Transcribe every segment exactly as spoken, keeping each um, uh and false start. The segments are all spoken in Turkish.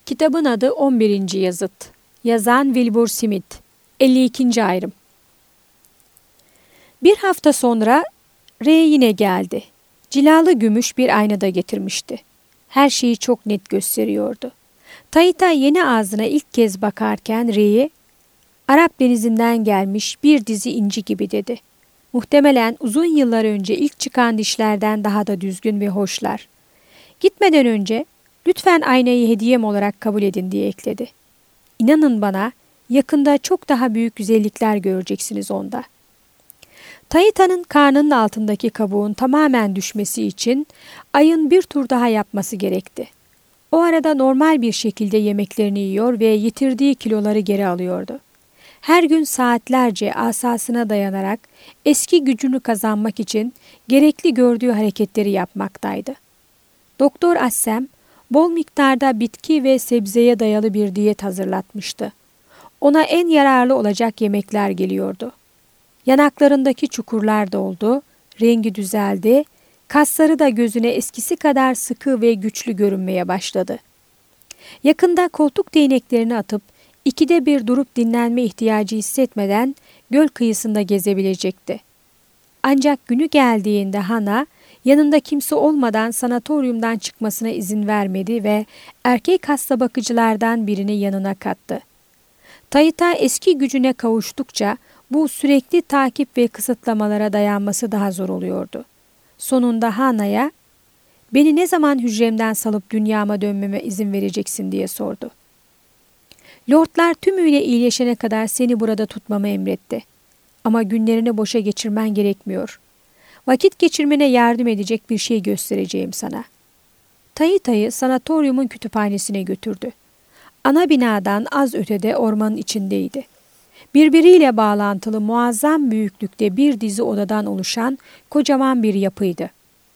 Kitabın adı on birinci Yazıt. Yazan Wilbur Smith. elli ikinci ayrım. Bir hafta sonra Ray yine geldi. Cilalı gümüş bir aynada getirmişti. Her şeyi çok net gösteriyordu. Taita yeni ağzına ilk kez bakarken Ray'e "Arap denizinden gelmiş bir dizi inci gibi" dedi. Muhtemelen uzun yıllar önce ilk çıkan dişlerden daha da düzgün ve hoşlar. Gitmeden önce "Lütfen aynayı hediyem olarak kabul edin" diye ekledi. "İnanın bana, yakında çok daha büyük güzellikler göreceksiniz onda." Taita'nın karnının altındaki kabuğun tamamen düşmesi için ayın bir tur daha yapması gerekti. O arada normal bir şekilde yemeklerini yiyor ve yitirdiği kiloları geri alıyordu. Her gün saatlerce asasına dayanarak eski gücünü kazanmak için gerekli gördüğü hareketleri yapmaktaydı. Doktor Assem, bol miktarda bitki ve sebzeye dayalı bir diyet hazırlatmıştı. Ona en yararlı olacak yemekler geliyordu. Yanaklarındaki çukurlar doldu, rengi düzeldi, kasları da gözüne eskisi kadar sıkı ve güçlü görünmeye başladı. Yakında koltuk değneklerini atıp ikide bir durup dinlenme ihtiyacı hissetmeden göl kıyısında gezebilecekti. Ancak günü geldiğinde Hana, yanında kimse olmadan sanatoryumdan çıkmasına izin vermedi ve erkek hasta bakıcılardan birini yanına kattı. Taita eski gücüne kavuştukça bu sürekli takip ve kısıtlamalara dayanması daha zor oluyordu. Sonunda Hana'ya "Beni ne zaman hücremden salıp dünyama dönmeme izin vereceksin?" diye sordu. "Lordlar tümüyle iyileşene kadar seni burada tutmamı emretti. Ama günlerini boşa geçirmen gerekmiyor. Vakit geçirmene yardım edecek bir şey göstereceğim sana." Taita'yı sanatoryumun kütüphanesine götürdü. Ana binadan az ötede ormanın içindeydi. Birbiriyle bağlantılı muazzam büyüklükte bir dizi odadan oluşan kocaman bir yapıydı.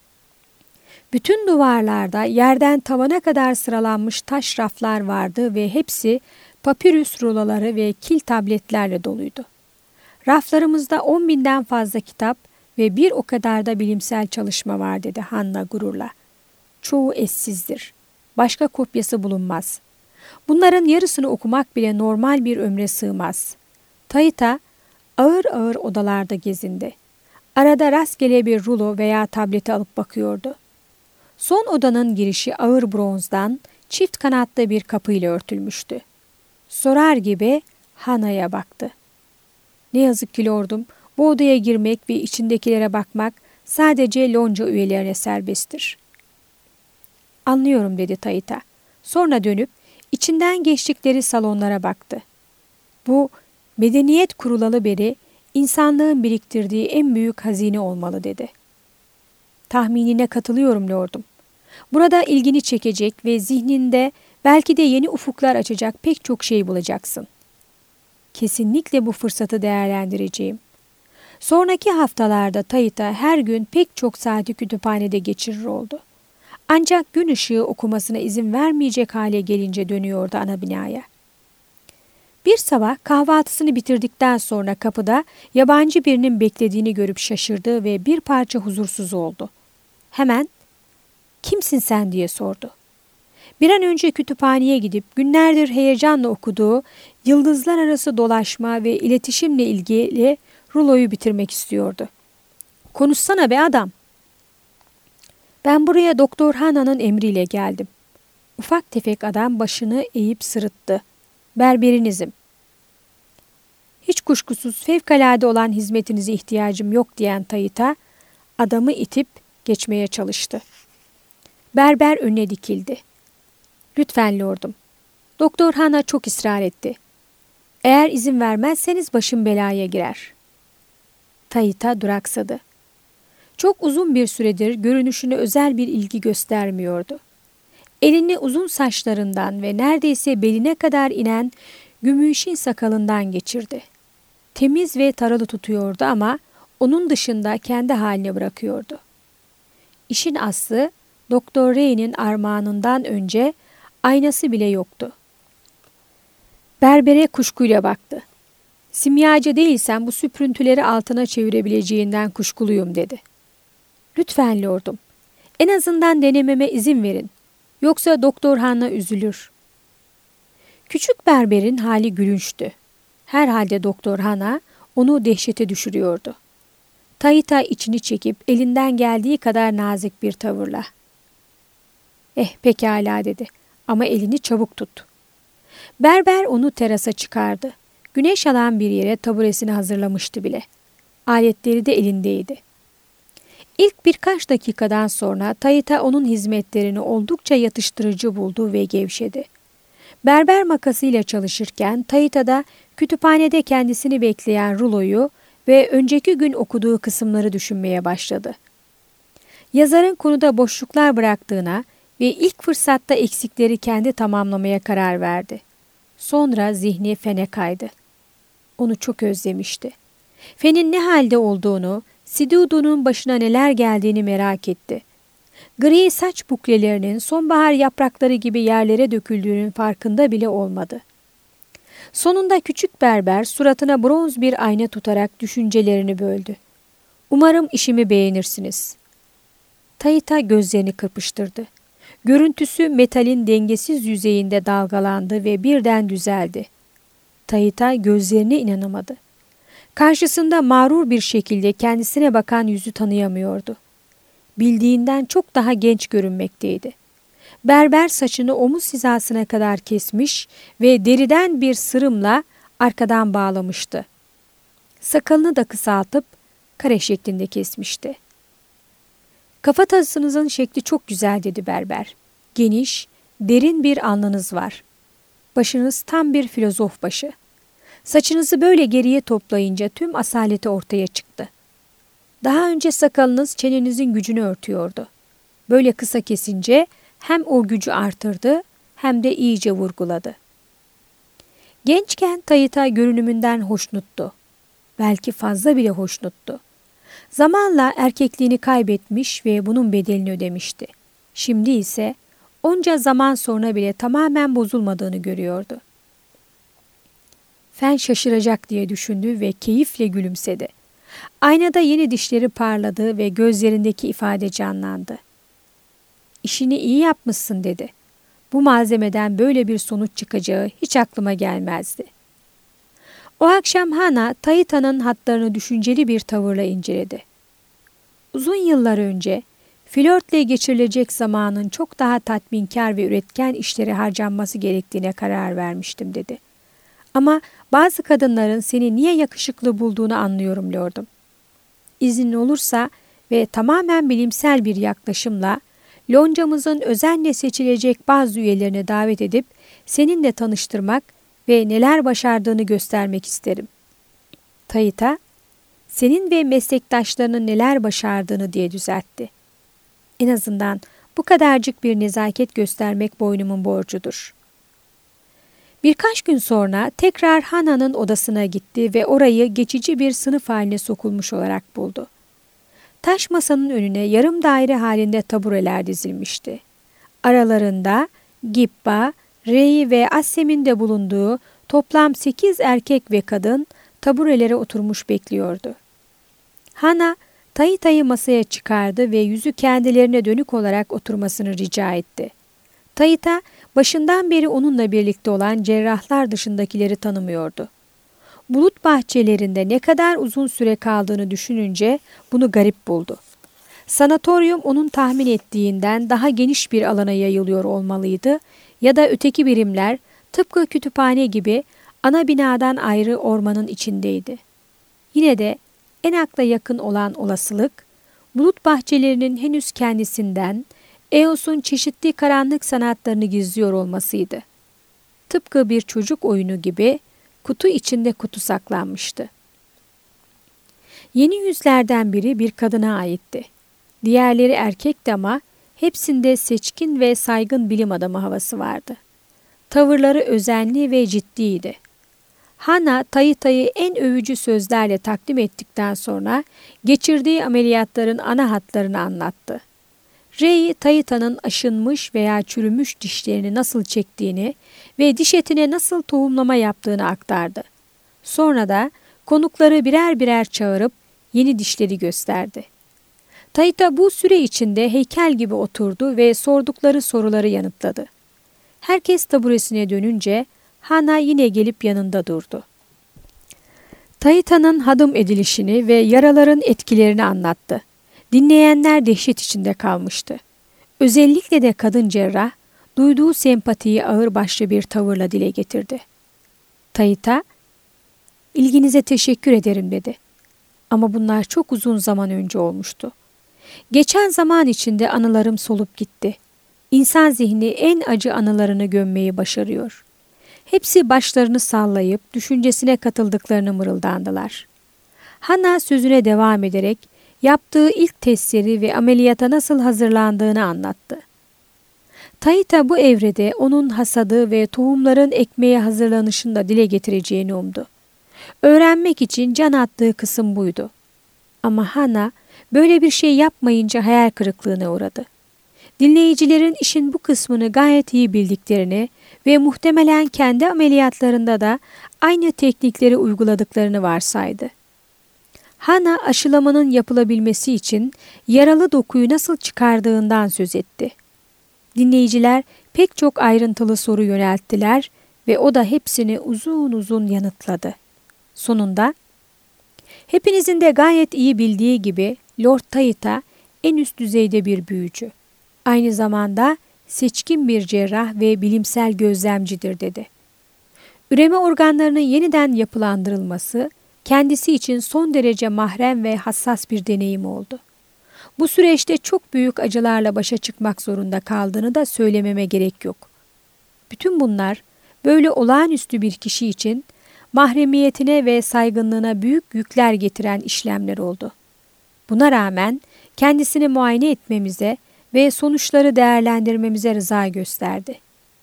Bütün duvarlarda yerden tavana kadar sıralanmış taş raflar vardı ve hepsi papirüs ruloları ve kil tabletlerle doluydu. "Raflarımızda on binden fazla kitap ve bir o kadar da bilimsel çalışma var" dedi Hanna gururla. "Çoğu eşsizdir. Başka kopyası bulunmaz. Bunların yarısını okumak bile normal bir ömre sığmaz." Taita ağır ağır odalarda gezindi. Arada rastgele bir rulo veya tableti alıp bakıyordu. Son odanın girişi ağır bronzdan çift kanatlı bir kapıyla örtülmüştü. Sorar gibi Hana'ya baktı. "Ne yazık ki lordum, bu odaya girmek ve içindekilere bakmak sadece lonca üyelerine serbesttir." "Anlıyorum" dedi Taita. Sonra dönüp içinden geçtikleri salonlara baktı. "Bu medeniyet kurulalı beri insanlığın biriktirdiği en büyük hazine olmalı" dedi. "Tahminine katılıyorum lordum. Burada ilgini çekecek ve zihninde belki de yeni ufuklar açacak pek çok şey bulacaksın." "Kesinlikle bu fırsatı değerlendireceğim." Sonraki haftalarda Taita her gün pek çok saati kütüphanede geçirir oldu. Ancak gün ışığı okumasına izin vermeyecek hale gelince dönüyordu ana binaya. Bir sabah kahvaltısını bitirdikten sonra kapıda yabancı birinin beklediğini görüp şaşırdı ve bir parça huzursuz oldu. Hemen "Kimsin sen?" diye sordu. Bir an önce kütüphaneye gidip günlerdir heyecanla okuduğu yıldızlar arası dolaşma ve iletişimle ilgili ruloyu bitirmek istiyordu. "Konuşsana be adam." "Ben buraya Doktor Hana'nın emriyle geldim." Ufak tefek adam başını eğip sırıttı. "Berberinizim." "Hiç kuşkusuz fevkalade olan hizmetinize ihtiyacım yok" diyen Taita, adamı itip geçmeye çalıştı. Berber önüne dikildi. "Lütfen lordum. Doktor Hana çok ısrar etti. Eğer izin vermezseniz başım belaya girer." Taita duraksadı. Çok uzun bir süredir görünüşüne özel bir ilgi göstermiyordu. Elini uzun saçlarından ve neredeyse beline kadar inen gümüşin sakalından geçirdi. Temiz ve taralı tutuyordu ama onun dışında kendi haline bırakıyordu. İşin aslı Doktor Ray'nin armağanından önce aynası bile yoktu. Berbere kuşkuyla baktı. "Simyacı değilsen bu süprüntüleri altına çevirebileceğinden kuşkuluyum" dedi. "Lütfen lordum, en azından denememe izin verin. Yoksa Doktor Hanna üzülür." Küçük berberin hali gülünçtü. Herhalde Doktor Hana onu dehşete düşürüyordu. Taita içini çekip elinden geldiği kadar nazik bir tavırla "Eh pekala" dedi, "ama elini çabuk tut." Berber onu terasa çıkardı. Güneş alan bir yere taburesini hazırlamıştı bile. Aletleri de elindeydi. İlk birkaç dakikadan sonra Taita onun hizmetlerini oldukça yatıştırıcı buldu ve gevşedi. Berber makasıyla çalışırken Taita da kütüphanede kendisini bekleyen ruloyu ve önceki gün okuduğu kısımları düşünmeye başladı. Yazarın konuda boşluklar bıraktığına ve ilk fırsatta eksikleri kendi tamamlamaya karar verdi. Sonra zihni Fen'e kaydı. Onu çok özlemişti. Fen'in ne halde olduğunu, Sidudu'nun başına neler geldiğini merak etti. Gri saç buklelerinin sonbahar yaprakları gibi yerlere döküldüğünün farkında bile olmadı. Sonunda küçük berber suratına bronz bir ayna tutarak düşüncelerini böldü. "Umarım işimi beğenirsiniz." Taita gözlerini kırpıştırdı. Görüntüsü metalin dengesiz yüzeyinde dalgalandı ve birden düzeldi. Taita gözlerine inanamadı. Karşısında mağrur bir şekilde kendisine bakan yüzü tanıyamıyordu. Bildiğinden çok daha genç görünmekteydi. Berber saçını omuz hizasına kadar kesmiş ve deriden bir sırımla arkadan bağlamıştı. Sakalını da kısaltıp kare şeklinde kesmişti. "Kafatasınızın şekli çok güzel" dedi berber. "Geniş, derin bir alnınız var. Başınız tam bir filozof başı. Saçınızı böyle geriye toplayınca tüm asaleti ortaya çıktı. Daha önce sakalınız çenenizin gücünü örtüyordu. Böyle kısa kesince hem o gücü artırdı hem de iyice vurguladı." Gençken Taita görünümünden hoşnuttu. Belki fazla bile hoşnuttu. Zamanla erkekliğini kaybetmiş ve bunun bedelini ödemişti. Şimdi ise onca zaman sonra bile tamamen bozulmadığını görüyordu. Fen şaşıracak diye düşündü ve keyifle gülümsedi. Aynada yeni dişleri parladı ve gözlerindeki ifade canlandı. "İşini iyi yapmışsın" dedi. "Bu malzemeden böyle bir sonuç çıkacağı hiç aklıma gelmezdi." O akşam Hana, Taita'nın hatlarını düşünceli bir tavırla inceledi. "Uzun yıllar önce flörtle geçirilecek zamanın çok daha tatminkar ve üretken işlere harcanması gerektiğine karar vermiştim" dedi. "Ama bazı kadınların seni niye yakışıklı bulduğunu anlıyorum lordum. İznin olursa ve tamamen bilimsel bir yaklaşımla loncamızın özenle seçilecek bazı üyelerini davet edip seninle tanıştırmak ve neler başardığını göstermek isterim." Taita, "Senin ve meslektaşlarının neler başardığını" diye düzeltti. "En azından bu kadarcık bir nezaket göstermek boynumun borcudur." Birkaç gün sonra tekrar Hana'nın odasına gitti ve orayı geçici bir sınıf haline sokulmuş olarak buldu. Taş masanın önüne yarım daire halinde tabureler dizilmişti. Aralarında Gippa, Rei ve Assem'in de bulunduğu toplam sekiz erkek ve kadın taburelere oturmuş bekliyordu. Hana, Taita'yı masaya çıkardı ve yüzü kendilerine dönük olarak oturmasını rica etti. Taita, başından beri onunla birlikte olan cerrahlar dışındakileri tanımıyordu. Bulut bahçelerinde ne kadar uzun süre kaldığını düşününce bunu garip buldu. Sanatoryum onun tahmin ettiğinden daha geniş bir alana yayılıyor olmalıydı ya da öteki birimler tıpkı kütüphane gibi ana binadan ayrı ormanın içindeydi. Yine de en akla yakın olan olasılık, bulut bahçelerinin henüz kendisinden, Eos'un çeşitli karanlık sanatlarını gizliyor olmasıydı. Tıpkı bir çocuk oyunu gibi kutu içinde kutu saklanmıştı. Yeni yüzlerden biri bir kadına aitti. Diğerleri erkekti ama hepsinde seçkin ve saygın bilim adamı havası vardı. Tavırları özenli ve ciddiydi. Hana, Taita'yı en övücü sözlerle takdim ettikten sonra geçirdiği ameliyatların ana hatlarını anlattı. Rei, Taita'nın aşınmış veya çürümüş dişlerini nasıl çektiğini ve diş etine nasıl tohumlama yaptığını aktardı. Sonra da konukları birer birer çağırıp yeni dişleri gösterdi. Taita bu süre içinde heykel gibi oturdu ve sordukları soruları yanıtladı. Herkes taburesine dönünce Hana yine gelip yanında durdu. Tayita'nın hadım edilişini ve yaraların etkilerini anlattı. Dinleyenler dehşet içinde kalmıştı. Özellikle de kadın cerrah, duyduğu sempatiyi ağırbaşlı bir tavırla dile getirdi. Tayita, "İlginize teşekkür ederim," dedi. "Ama bunlar çok uzun zaman önce olmuştu. Geçen zaman içinde anılarım solup gitti. İnsan zihni en acı anılarını gömmeyi başarıyor." Hepsi başlarını sallayıp düşüncesine katıldıklarını mırıldandılar. Hana sözüne devam ederek yaptığı ilk testleri ve ameliyata nasıl hazırlandığını anlattı. Tayita bu evrede onun hasadı ve tohumların ekmeğe hazırlanışını da dile getireceğini umdu. Öğrenmek için can attığı kısım buydu. Ama Hana böyle bir şey yapmayınca hayal kırıklığına uğradı. Dinleyicilerin işin bu kısmını gayet iyi bildiklerini ve muhtemelen kendi ameliyatlarında da aynı teknikleri uyguladıklarını varsaydı. Hana aşılamanın yapılabilmesi için yaralı dokuyu nasıl çıkardığından söz etti. Dinleyiciler pek çok ayrıntılı soru yönelttiler ve o da hepsini uzun uzun yanıtladı. Sonunda, "Hepinizin de gayet iyi bildiği gibi Lord Tayita en üst düzeyde bir büyücü. Aynı zamanda seçkin bir cerrah ve bilimsel gözlemcidir," dedi. Üreme organlarının yeniden yapılandırılması kendisi için son derece mahrem ve hassas bir deneyim oldu. Bu süreçte çok büyük acılarla başa çıkmak zorunda kaldığını da söylememe gerek yok. Bütün bunlar böyle olağanüstü bir kişi için mahremiyetine ve saygınlığına büyük yükler getiren işlemler oldu. Buna rağmen kendisini muayene etmemize ve sonuçları değerlendirmemize rıza gösterdi.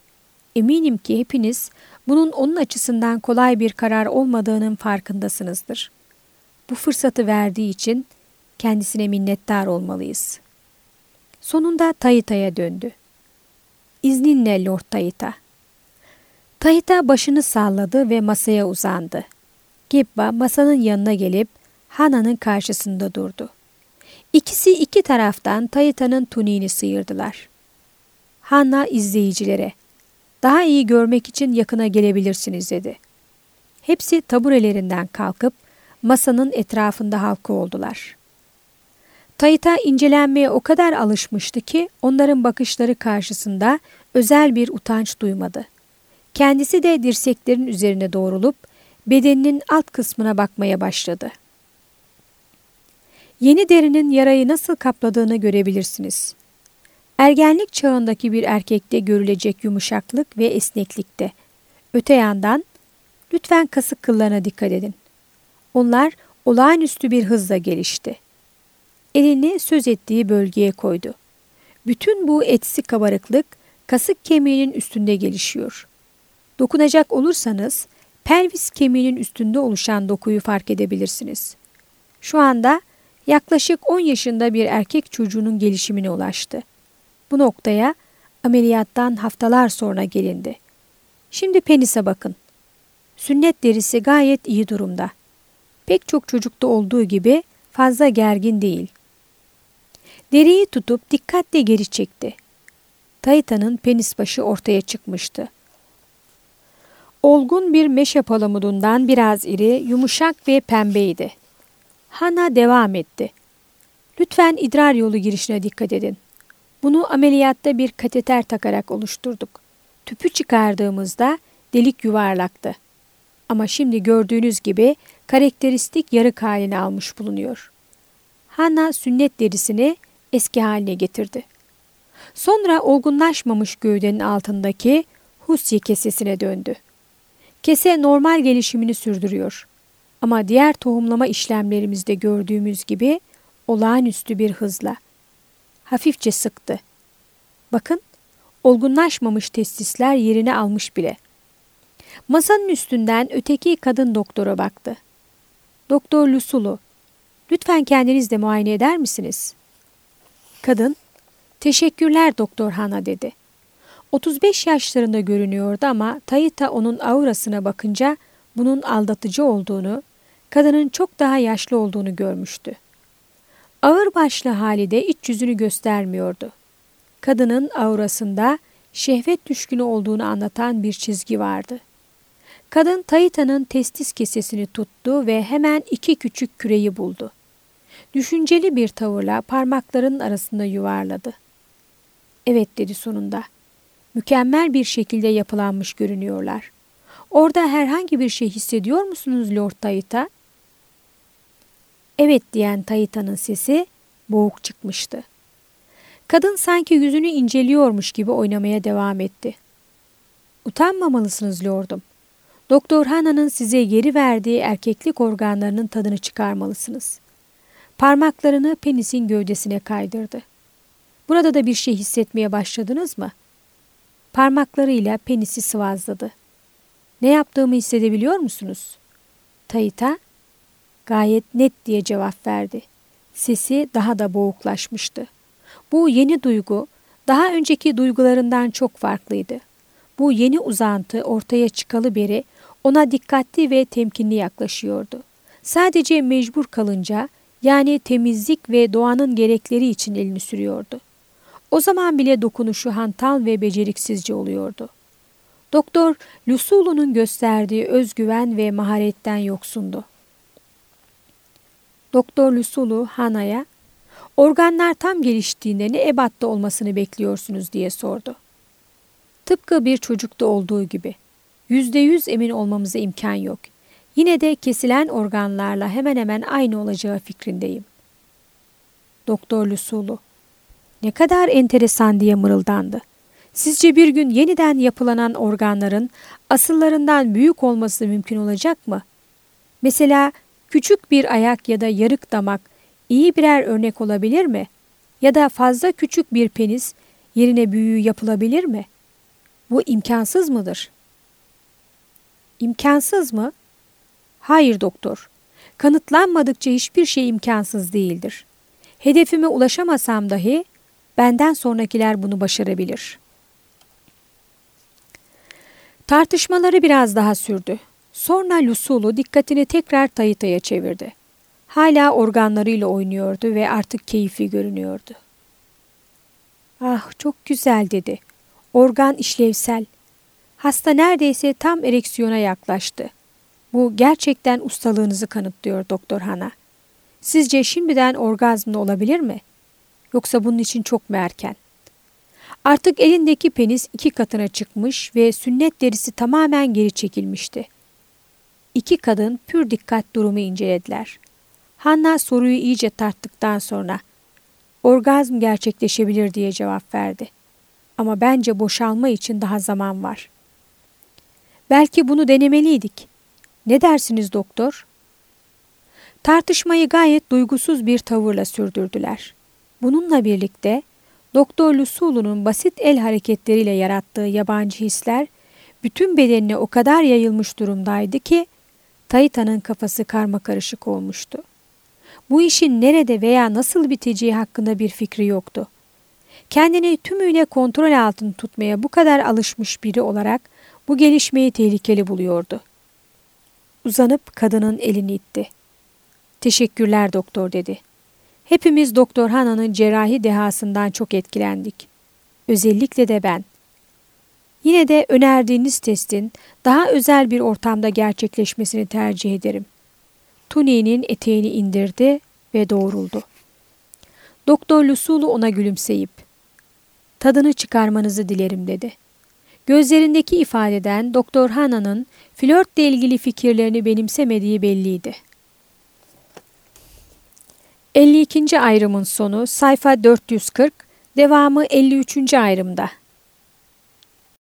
Eminim ki hepiniz bunun onun açısından kolay bir karar olmadığının farkındasınızdır. Bu fırsatı verdiği için kendisine minnettar olmalıyız. Sonunda Tayita'ya döndü. "İzninle Lord Tayita." Tayita başını salladı ve masaya uzandı. Gibba masanın yanına gelip Hana'nın karşısında durdu. İkisi iki taraftan Tayita'nın tuniğini sıyırdılar. Hana izleyicilere, "Daha iyi görmek için yakına gelebilirsiniz," dedi. Hepsi taburelerinden kalkıp masanın etrafında halka oldular. Tayita incelenmeye o kadar alışmıştı ki onların bakışları karşısında özel bir utanç duymadı. Kendisi de dirseklerin üzerine doğrulup bedeninin alt kısmına bakmaya başladı. Yeni derinin yarayı nasıl kapladığını görebilirsiniz. Ergenlik çağındaki bir erkekte görülecek yumuşaklık ve esneklikte. Öte yandan lütfen kasık kıllarına dikkat edin. Onlar olağanüstü bir hızla gelişti. Elini söz ettiği bölgeye koydu. Bütün bu etsi kabarıklık kasık kemiğinin üstünde gelişiyor. Dokunacak olursanız pelvis kemiğinin üstünde oluşan dokuyu fark edebilirsiniz. Şu anda yaklaşık on yaşında bir erkek çocuğunun gelişimine ulaştı. Bu noktaya ameliyattan haftalar sonra gelindi. Şimdi penise bakın. Sünnet derisi gayet iyi durumda. Pek çok çocukta olduğu gibi fazla gergin değil. Deriyi tutup dikkatle geri çekti. Tayita'nın penis başı ortaya çıkmıştı. Olgun bir meşe palamudundan biraz iri, yumuşak ve pembeydi. Hana devam etti. "Lütfen idrar yolu girişine dikkat edin. Bunu ameliyatta bir kateter takarak oluşturduk. Tüpü çıkardığımızda delik yuvarlaktı. Ama şimdi gördüğünüz gibi karakteristik yarık halini almış bulunuyor." Hana sünnet derisini eski haline getirdi. Sonra olgunlaşmamış gövdenin altındaki husyi kesesine döndü. Kese normal gelişimini sürdürüyor. Ama diğer tohumlama işlemlerimizde gördüğümüz gibi olağanüstü bir hızla. Hafifçe sıktı. Bakın, olgunlaşmamış testisler yerini almış bile. Masanın üstünden öteki kadın doktora baktı. "Doktor Lusulu, lütfen kendiniz de muayene eder misiniz?" Kadın, "Teşekkürler Doktor Hana," dedi. otuz beş yaşlarında görünüyordu ama Tayita onun aurasına bakınca bunun aldatıcı olduğunu, kadının çok daha yaşlı olduğunu görmüştü. Ağırbaşlı hali de iç yüzünü göstermiyordu. Kadının aurasında şehvet düşkünü olduğunu anlatan bir çizgi vardı. Kadın Taita'nın testis kesesini tuttu ve hemen iki küçük küreyi buldu. Düşünceli bir tavırla parmaklarının arasında yuvarladı. Evet dedi sonunda. Mükemmel bir şekilde yapılanmış görünüyorlar. Orada herhangi bir şey hissediyor musunuz Lord Taita? Evet diyen Taita'nın sesi boğuk çıkmıştı. Kadın sanki yüzünü inceliyormuş gibi oynamaya devam etti. Utanmamalısınız lordum. Doktor Hana'nın size geri verdiği erkeklik organlarının tadını çıkarmalısınız. Parmaklarını penisin gövdesine kaydırdı. Burada da bir şey hissetmeye başladınız mı? Parmaklarıyla penisi sıvazladı. Ne yaptığımı hissedebiliyor musunuz? Taita, gayet net diye cevap verdi. Sesi daha da boğuklaşmıştı. Bu yeni duygu, daha önceki duygularından çok farklıydı. Bu yeni uzantı ortaya çıkalı beri ona dikkatli ve temkinli yaklaşıyordu. Sadece mecbur kalınca, yani temizlik ve doğanın gerekleri için elini sürüyordu. O zaman bile dokunuşu hantal ve beceriksizce oluyordu. Doktor Lusulu'nun gösterdiği özgüven ve maharetten yoksundu. Doktor Lusulu Hana'ya, organlar tam geliştiğinde ne ebatta olmasını bekliyorsunuz diye sordu. Tıpkı bir çocukta olduğu gibi. Yüzde yüz emin olmamıza imkan yok. Yine de kesilen organlarla hemen hemen aynı olacağı fikrindeyim. Doktor Lusulu, ne kadar enteresan diye mırıldandı. Sizce bir gün yeniden yapılanan organların asıllarından büyük olması mümkün olacak mı? Mesela küçük bir ayak ya da yarık damak iyi birer örnek olabilir mi? Ya da fazla küçük bir penis yerine büyüğü yapılabilir mi? Bu imkansız mıdır? İmkansız mı? Hayır doktor. Kanıtlanmadıkça hiçbir şey imkansız değildir. Hedefime ulaşamasam dahi benden sonrakiler bunu başarabilir. Tartışmaları biraz daha sürdü. Sonra Lusulu dikkatini tekrar Taita'ya çevirdi. Hala organlarıyla oynuyordu ve artık keyifli görünüyordu. Ah çok güzel dedi. Organ işlevsel. Hasta neredeyse tam ereksiyona yaklaştı. Bu gerçekten ustalığınızı kanıtlıyor Doktor Hana. Sizce şimdiden orgazmda olabilir mi? Yoksa bunun için çok mu erken? Artık elindeki penis iki katına çıkmış ve sünnet derisi tamamen geri çekilmişti. İki kadın pür dikkat durumu incelediler. Hanna soruyu iyice tarttıktan sonra orgazm gerçekleşebilir diye cevap verdi. Ama bence boşalma için daha zaman var. Belki bunu denemeliydik. Ne dersiniz doktor? Tartışmayı gayet duygusuz bir tavırla sürdürdüler. Bununla birlikte Doktor Lusulu'nun basit el hareketleriyle yarattığı yabancı hisler bütün bedenine o kadar yayılmış durumdaydı ki Taita'nın kafası karmakarışık olmuştu. Bu işin nerede veya nasıl biteceği hakkında bir fikri yoktu. Kendini tümüyle kontrol altında tutmaya bu kadar alışmış biri olarak bu gelişmeyi tehlikeli buluyordu. Uzanıp kadının elini itti. Teşekkürler doktor dedi. Hepimiz Doktor Hana'nın cerrahi dehasından çok etkilendik. Özellikle de ben. Yine de önerdiğiniz testin daha özel bir ortamda gerçekleşmesini tercih ederim. Tuniğinin eteğini indirdi ve doğruldu. Doktor Lusulu ona gülümseyip, tadını çıkarmanızı dilerim dedi. Gözlerindeki ifadeden Doktor Hana'nın flörtle ilgili fikirlerini benimsemediği belliydi. elli ikinci ayrımın sonu sayfa dört yüz kırk, devamı elli üçüncü ayrımda.